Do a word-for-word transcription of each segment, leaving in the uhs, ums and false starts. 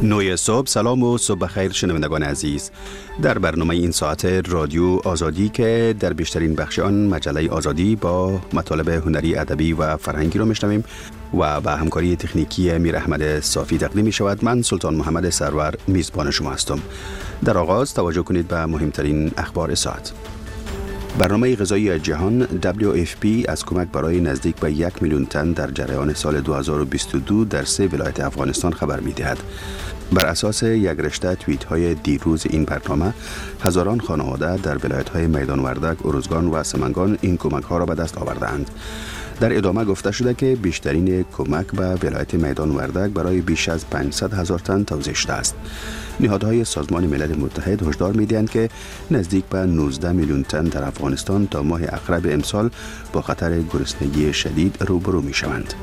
نوی صبح، سلام و صبح بخیر شنوندگان عزیز. در برنامه این ساعت رادیو آزادی که در بیشترین بخش آن مجله آزادی با مطالب هنری، ادبی و فرهنگی رو میشنویم و با همکاری تکنیکی امیر احمد صافی تقدیم می شود. من سلطان محمد سرور میزبان شما هستم. در آغاز توجه کنید به مهمترین اخبار ساعت. برنامه غذایی جهان دبلیو اف پی از کمک برای نزدیک به یک میلیون تن در جریان سال دو هزار و بیست و دو در سه ولایت افغانستان خبر می دهد. بر اساس یک رشته توییت های دیروز این برنامه، هزاران خانواده در ولایت های میدان وردک، ارزگان و سمنگان این کمک ها را به دست آوردند. در ادامه گفته شده که بیشترین کمک به ولایت میدان وردک برای بیش از پانصد هزار تن توزیع شده است. نهادهای سازمان ملل متحد هشدار می‌دهند که نزدیک به نوزده میلیون تن در افغانستان تا ماه اقرب امسال با خطر گرسنگی شدید روبرو می‌شوند.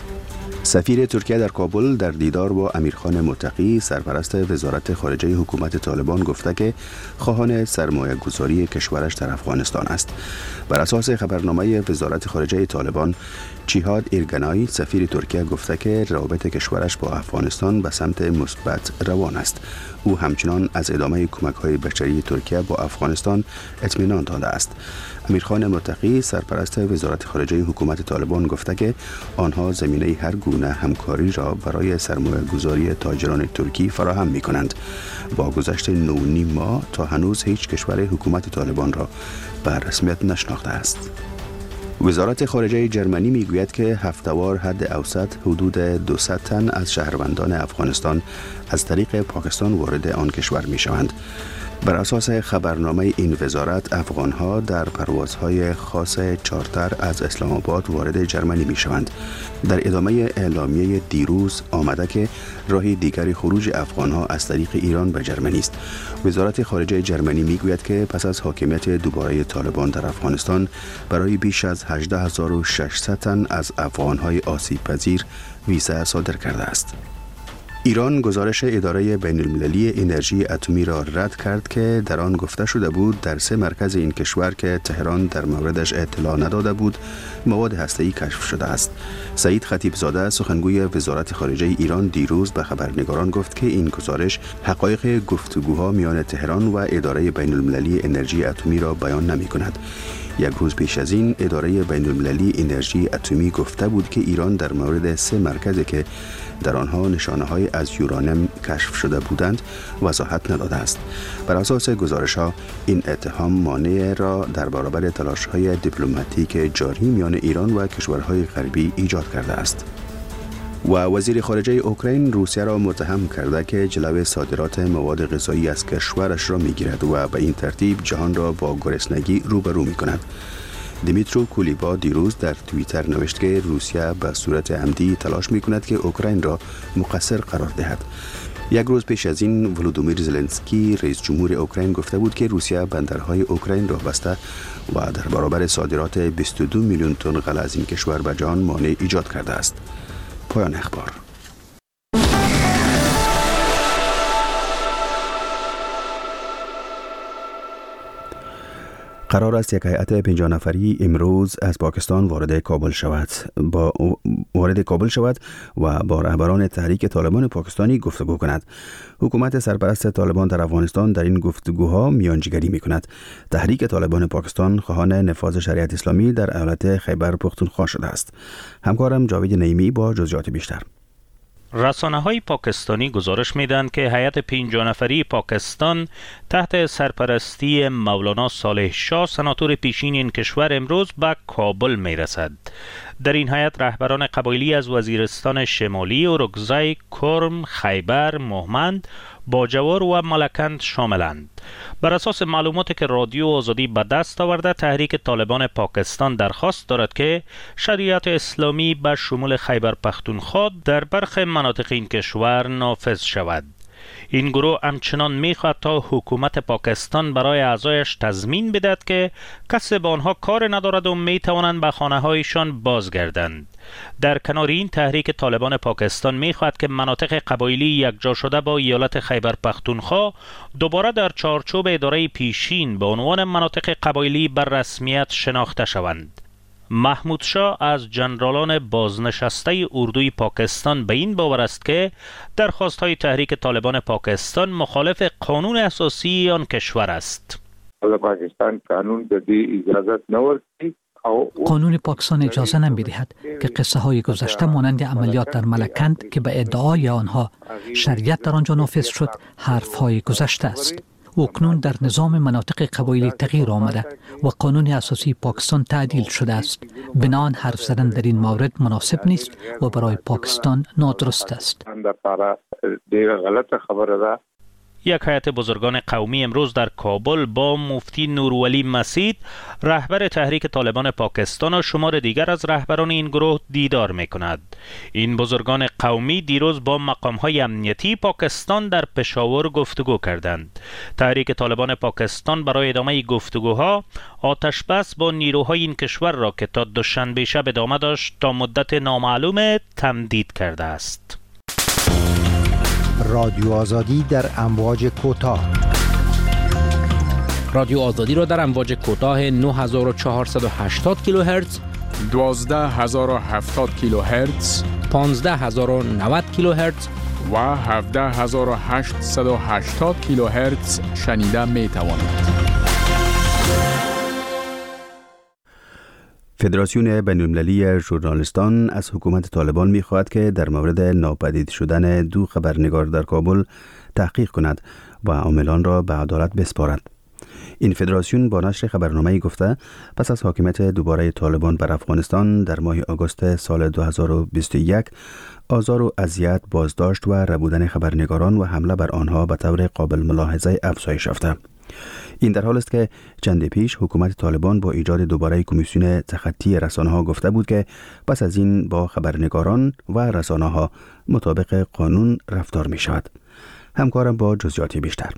سفیر ترکیه در کابل در دیدار با امیرخان متقی سرپرست وزارت خارجه حکومت طالبان گفته که خواهان سرمایه گذاری کشورش در افغانستان است. بر اساس خبرنامه وزارت خارجه طالبان، جیهاد ایرگنای سفیر ترکیه گفته که روابط کشورش با افغانستان به سمت مثبت روان است. او همچنان از ادامه کمک‌های بشری ترکیه با افغانستان اطمینان داده است. امیرخان متقی سرپرست وزارت خارجه حکومت طالبان گفته که آنها زمینه هر گونه همکاری را برای سرمایه گذاری تاجران ترکی فراهم می کنند. با گذشت نو نیم ماه تا هنوز هیچ کشور حکومت طالبان را به رسمیت نشناخته است. وزارت خارجه جرمنی میگوید که هفته‌وار حد اوسط حدود دویست تن از شهروندان افغانستان از طریق پاکستان وارد آن کشور می شوند. بر اساس خبرنامه این وزارت، افغان‌ها در پروازهای خاص چارتر از اسلام آباد وارد جرمنی می شوند. در ادامه اعلامیه دیروز آمده که راه دیگری خروج افغان‌ها از طریق ایران به جرمنی است. وزارت خارجه جرمنی می گوید که پس از حاکمیت دوباره طالبان در افغانستان، برای بیش از هجده هزار و ششصد تن از افغان‌های آسیب پذیر ویزا صادر کرده است. ایران گزارش اداره بین المللی انرژی اتمی را رد کرد که در آن گفته شده بود در سه مرکز این کشور که تهران در موردش اطلاع نداده بود مواد هسته‌ای کشف شده است. سعید خطیبزاده سخنگوی وزارت خارجه ایران دیروز به خبرنگاران گفت که این گزارش حقایق گفتگوها میان تهران و اداره بین المللی انرژی اتمی را بیان نمی کند. یک روز پیش از این اداره بین المللی انرژی اتمی گفته بود که ایران در مورد سه مرکزی که در آنها نشانه‌های از یورانیم کشف شده بودند وضاحت نداده است. بر اساس گزارش‌ها این اتهام مانع را در برابر تلاش‌های دیپلماتیک جاری میان ایران و کشورهای غربی ایجاد کرده است. و وزیر خارجه اوکراین روسیه را متهم کرده که جلوی صادرات مواد غذایی از کشورش را می‌گیرد و به این ترتیب جهان را با گرسنگی روبرو می‌کند. دیمیترو کولیبا دیروز در توییتر نوشت که روسیه به صورت عمدی تلاش می‌کند که اوکراین را مقصر قرار دهد. یک روز پیش از این ولودیمیر زلنسکی رئیس جمهور اوکراین گفته بود که روسیه بندرهای اوکراین را بسته و در برابر صادرات بیست و دو میلیون تن غله از این کشور به جهان مانع ایجاد کرده است. پایان اخبار. قرار است یک هیئت پنجاه نفری امروز از پاکستان وارد کابل شود با وارد کابل شود و با رهبران تحریک طالبان پاکستانی گفتگو کند. حکومت سرپرست طالبان در افغانستان در این گفتگوها میانجیگری می‌کند. تحریک طالبان پاکستان خواهان نفاذ شریعت اسلامی در ایالت خیبر پختونخوا شده است. همکارم جاوید نعیمی با جزئیات بیشتر. رسانه‌های پاکستانی گزارش می‌دهند که هیئت پنجاه نفری پاکستان تحت سرپرستی مولانا صالح شاه سناتور پیشین این کشور امروز به کابل می‌رسد. در این هیئت رهبران قبایلی از وزیرستان شمالی، اورکزای، کرم، خیبر، مهمند، باجوار و ملکند شاملند. بر اساس معلوماتی که رادیو آزادی به دست آورده، تحریک طالبان پاکستان درخواست دارد که شریعت اسلامی به شمول خیبر پختونخوا در برخی مناطق این کشور نافذ شود. این گروه همچنان میخواهد تا حکومت پاکستان برای اعضایش تضمین بدهد که کسی با آنها کار ندارد و میتوانند به خانه هایشان بازگردند. در کنار این، تحریک طالبان پاکستان میخواهد که مناطق قبایلی یکجا شده با ایالت خیبر پختونخوا دوباره در چارچوب اداره پیشین به عنوان مناطق قبایلی بر رسمیت شناخته شوند. محمود شاه از جنرالان بازنشسته اردوی پاکستان به این باور است که درخواست‌های تحریک طالبان پاکستان مخالف قانون اساسی آن کشور است. پاکستان قانون دادی اجازت نورتی. قانون پاکستان اجازه نمی‌دهد که قصه های گذشته مانند عملیات در ملکند که به ادعای آنها شریعت در آنجا نافذ شد حرف های گذشته است. اکنون در نظام مناطق قبایلی تغییر آمده و قانون اساسی پاکستان تعدیل شده است. بنابراین حرف زدن در این مورد مناسب نیست و برای پاکستان نادرست است. یک هیئت بزرگان قومی امروز در کابل با مفتی نورولی مسید رهبر تحریک طالبان پاکستان و شمار دیگر از رهبران این گروه دیدار می کند. این بزرگان قومی دیروز با مقام‌های امنیتی پاکستان در پشاور گفتگو کردند. تحریک طالبان پاکستان برای ادامه گفتگوها آتش بس با نیروهای این کشور را که تا دوشنبه شب ادامه داشت تا مدت نامعلوم تمدید کرده است. رادیو آزادی در امواج کوتاه. رادیو آزادی را در امواج کوتاه نه هزار و چهارصد و هشتاد کیلوهرتز، دوازده هزار و هفتاد کیلوهرتز، پانزده هزار و نود کیلوهرتز و هفده هزار و هشتصد و هشتاد کیلوهرتز شنیده می توانید. فدراسیون بین‌المللی ژورنالیستان از حکومت طالبان می‌خواهد که در مورد ناپدید شدن دو خبرنگار در کابل تحقیق کند و عاملان را به عدالت بسپارد. این فدراسیون با نشر خبرنامه‌ای گفته پس از حاکمیت دوباره طالبان بر افغانستان در ماه آگوست سال دو هزار و بیست و یک آزار و اذیت، بازداشت و ربودن خبرنگاران و حمله بر آنها به طور قابل ملاحظه افزایش یافته. این در حال است که چند پیش حکومت طالبان با ایجاد دوباره کمیسیون تخطی رسانه‌ها گفته بود که پس از این با خبرنگاران و رسانه‌ها مطابق قانون رفتار می شود. همکارم با جزئیاتی بیشتر.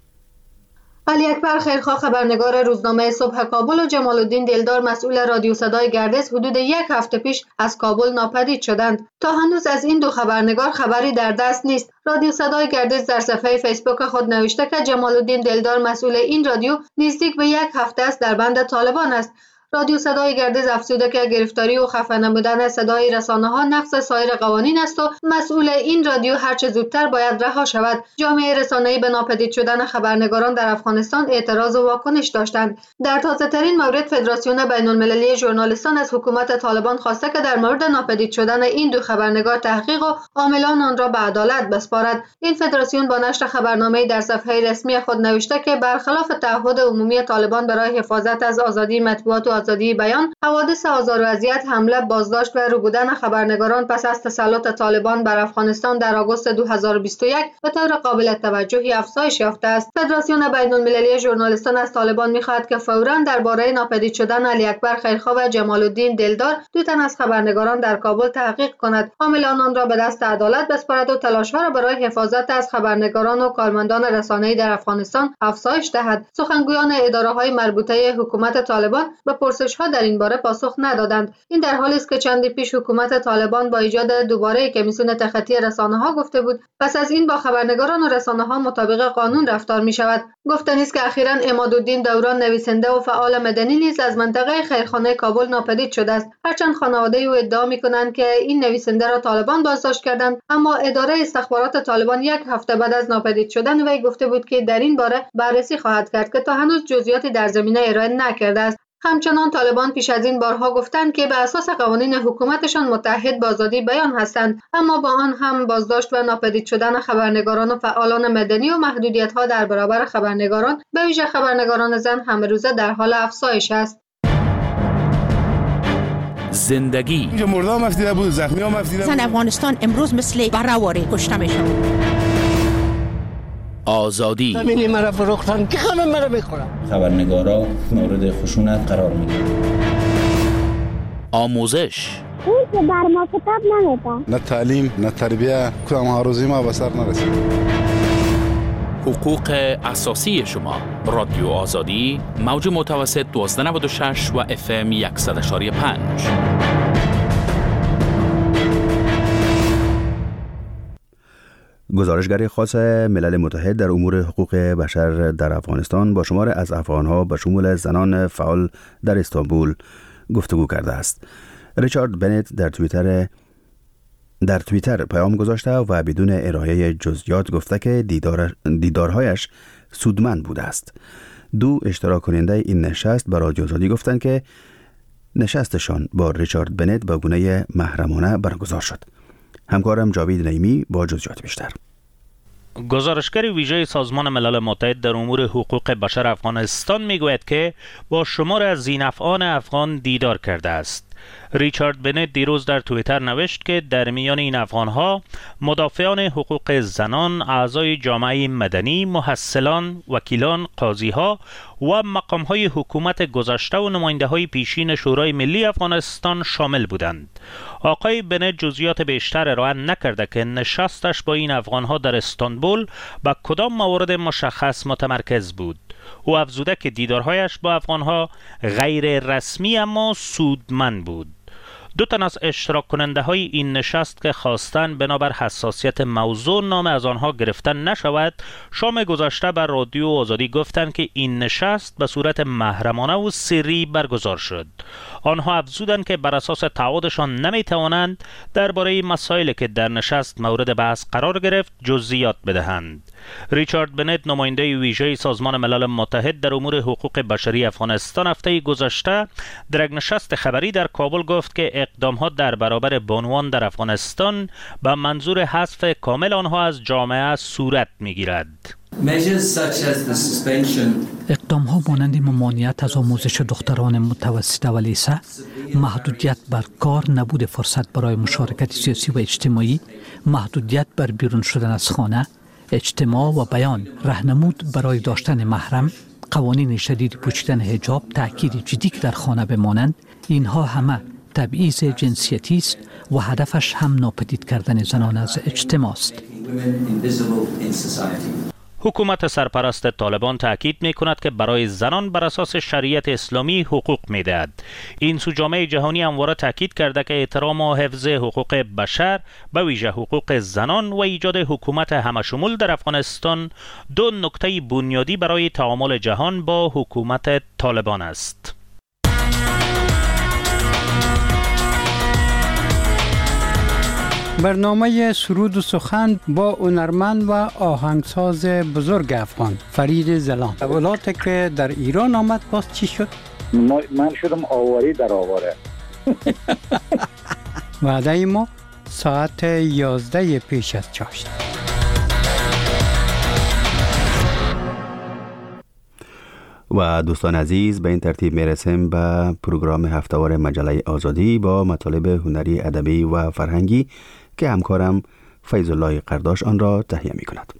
علی اکبر خیرخواه خبرنگار روزنامه صبح کابل و جمال الدین دلدار مسئول رادیو صدای گردش حدود یک هفته پیش از کابل ناپدید شدند. تا هنوز از این دو خبرنگار خبری در دست نیست. رادیو صدای گردش در صفحه فیسبوک خود نوشته که جمال الدین دلدار مسئول این رادیو نزدیک به یک هفته است در بند طالبان است. رادیو صدای گردش افزوده که گرفتاری و خفه نمودن صدای رسانه‌ها نقض سایر قوانین است و مسئول این رادیو هرچه زودتر باید رها شود. جامعه رسانه‌ای به ناپدید شدن خبرنگاران در افغانستان اعتراض و واکنش داشتند. در تازه‌ترین مورد فدراسیون بین‌المللی ژورنالیستان از حکومت طالبان خواسته که در مورد ناپدید شدن این دو خبرنگار تحقیق و عاملان آن را به عدالت بسپارد. این فدراسیون با نشر خبرنامه‌ای در صفحه رسمی خود نوشته که برخلاف تعهد عمومی طالبان برای حفاظت از آزادی مطبوعات و آزادی بیان، حوادث آزار و اذیت، حمله، بازداشت و ربودن خبرنگاران پس از تسلط طالبان بر افغانستان در آگوست دو هزار و بیست و یک به طور قابل توجهی افزایش یافته است. فدراسیون بین‌المللی ژورنالیستان از طالبان می‌خواهد که فوراً درباره ناپدید شدن علی اکبر خیرخواه و جمال الدین دلدار، دو تن از خبرنگاران در کابل، تحقیق کند، عاملان آن را به دست عدالت بسپارد و تلاش‌ها را برای حفاظت از خبرنگاران و کارمندان رسانه‌ای در افغانستان افزایش دهد. سخنگویان اداره‌های مربوطه حکومت طالبان به پرسش‌ها در این باره پاسخ ندادند. این در حالی است که چندی پیش حکومت طالبان با ایجاد دوباره کمیسیون تخطی رسانه‌ها گفته بود پس از این با خبرنگاران و رسانه‌ها مطابق قانون رفتار می‌شود. گفتنی است که اخیراً عمادالدین دوران نویسنده و فعال مدنی نیز از منطقه خیرخانه کابل ناپدید شده است. هرچند خانواده او ادعا می‌کنند که این نویسنده را طالبان بازداشت کردند، اما اداره استخبارات طالبان یک هفته بعد از ناپدید شدن وی گفته بود که در این باره بررسی خواهد کرد که تا هنوز جزئیاتی در زمینه ارائه نکرده است. همچنان طالبان پیش از این بارها گفتند که به اساس قوانین حکومتشان متحد با آزادی بیان هستند، اما با آن هم بازداشت و ناپدید شدن خبرنگاران و فعالان مدنی و محدودیت‌ها در برابر خبرنگاران، به ویژه خبرنگاران زن، همه روزه در حال افزایش است. زندگی اینجا مردم افتیده بود، زخمی هم افتیده بود. زن افغانستان امروز مثل بره‌واره کشته میشن. آزادی همینی مرا فروختن که همه مرا میخورن. خبرنگارا مورد خشونت قرار میگیرن. آموزش اون که بر ما کتاب نمیده. نه تعلیم نه تربیه، کدام هاروزی ما به سر نرسید. حقوق اساسی شما. رادیو آزادی، موج متوسط دوازده نود و شش و اف ام صد و پنج. گزارشگر خاص ملل متحد در امور حقوق بشر در افغانستان با شمار از افغانها به شمول زنان فعال در استانبول گفتگو کرده است. ریچارد بنت در توییتر در توییتر پیام گذاشته و بدون ارائه جزئیات گفته که دیدار دیدارهایش سودمند بوده است. دو اشتراک کننده این نشست به رادیو آزادی گفتند که نشستشان با ریچارد بنت به گونه محرمانه برگزار شد. همکارم جاوید نعیمی با جزئیات بیشتر. گزارشگر ویژه سازمان ملل متحد در امور حقوق بشر افغانستان میگوید که با شمار از ذی‌نفعان افغان دیدار کرده است. ریچارد بنت دیروز در توییتر نوشت که در میان این افغانها مدافعان حقوق زنان، اعضای جامعه مدنی، محصلان، وکیلان، قاضیها و مقامهای حکومت گذشته و نماینده‌های پیشین شورای ملی افغانستان شامل بودند. آقای بنت جزئیات بیشتر ارائه نکرده که نشستش با این افغانها در استانبول با کدام موارد مشخص متمرکز بود. او افزوده که دیدارهایش با افغانها غیر رسمی اما سودمند بود. دو تن از اشتراک کننده های این نشست که خواستن بنابر حساسیت موضوع نام از آنها گرفته نشود، شام گذشته بر رادیو آزادی گفتند که این نشست به صورت محرمانه و سری برگزار شد. آنها افزودند که بر اساس تعهدشان نمیتوانند درباره مسائلی که در نشست مورد بحث قرار گرفت جزئیات بدهند. ریچارد بنت نماینده ویژه سازمان ملل متحد در امور حقوق بشری افغانستان هفته گذشته در یک نشست خبری در کابل گفت که اقدام‌ها در برابر بانوان در افغانستان به منظور حذف کامل آنها از جامعه صورت می‌گیرد. اقدام‌ها مانند ممانعت از آموزش دختران متوسطه و لیسه، محدودیت بر کار، نبود فرصت برای مشارکت سیاسی و اجتماعی، محدودیت بر بیرون شدن از خانه، اجتماع و بیان، راهنمود برای داشتن محرم، قوانین شدید پوشیدن حجاب، تأکید جدی که در خانه بمانند، اینها همه تبعیض جنسیتی است و هدفش هم ناپدید کردن زنان از اجتماع است. حکومت سرپرست طالبان تاکید می کند که برای زنان بر اساس شریعت اسلامی حقوق می دهد. این سو جامعه جهانی همواره تاکید کرده که احترام و حفظ حقوق بشر به ویژه حقوق زنان و ایجاد حکومت همشمول در افغانستان دو نکته بنیادی برای تعامل جهان با حکومت طالبان است. برنامه سرود و سخن با هنرمند و آهنگساز بزرگ افغان فرید زلان. اولاتی که در ایران آمد باز چی شد؟ من شدم آواری در آواره. وعده ما ساعت یازده پیش از چاشت. و دوستان عزیز، به این ترتیب میرسیم به پروگرام هفتهوار مجله آزادی با مطالب هنری، ادبی و فرهنگی که همکارم فیض الله قرداش آن را تهیه می کند.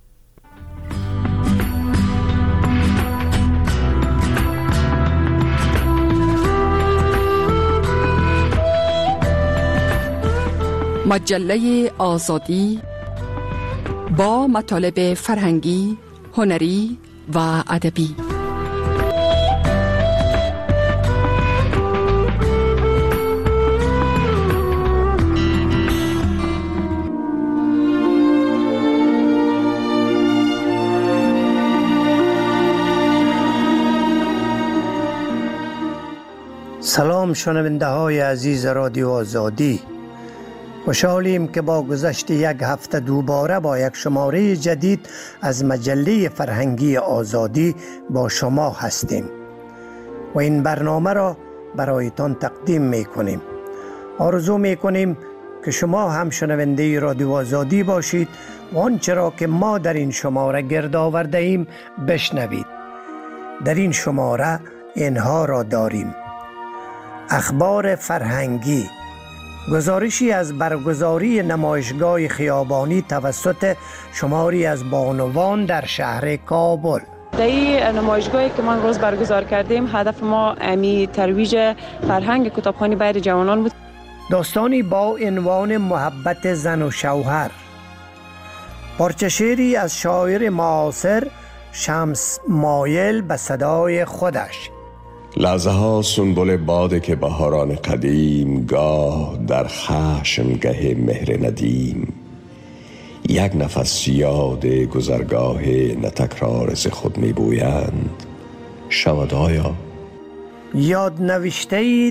مجله آزادی با مطالب فرهنگی، هنری و ادبی. سلام شنونده های عزیز رادیو آزادی، خوشحالیم که با گذشت یک هفته دوباره با یک شماره جدید از مجله فرهنگی آزادی با شما هستیم و این برنامه را برایتان تقدیم می کنیم. آرزو می کنیم که شما هم شنونده رادیو آزادی باشید و آنچه را که ما در این شماره گرد آورده ایم بشنوید. در این شماره اینها را داریم: اخبار فرهنگی، گزارشی از برگزاری نمایشگاه خیابانی توسط شماری از بانوان در شهر کابل. در این نمایشگاهی که ما امروز برگزار کردیم، هدف ما امی ترویج فرهنگ کتابخوانی بین جوانان بود. داستانی با عنوان محبت زن و شوهر، پارچه شعری از شاعر معاصر شمس مایل به صدای خودش. لحظه ها سنبل باده که بهاران قدیم، گاه در خشم گه مهر ندیم. یک نفس یاد گذرگاه نتکرار ز خود می بویند، شود آیا یاد نوشته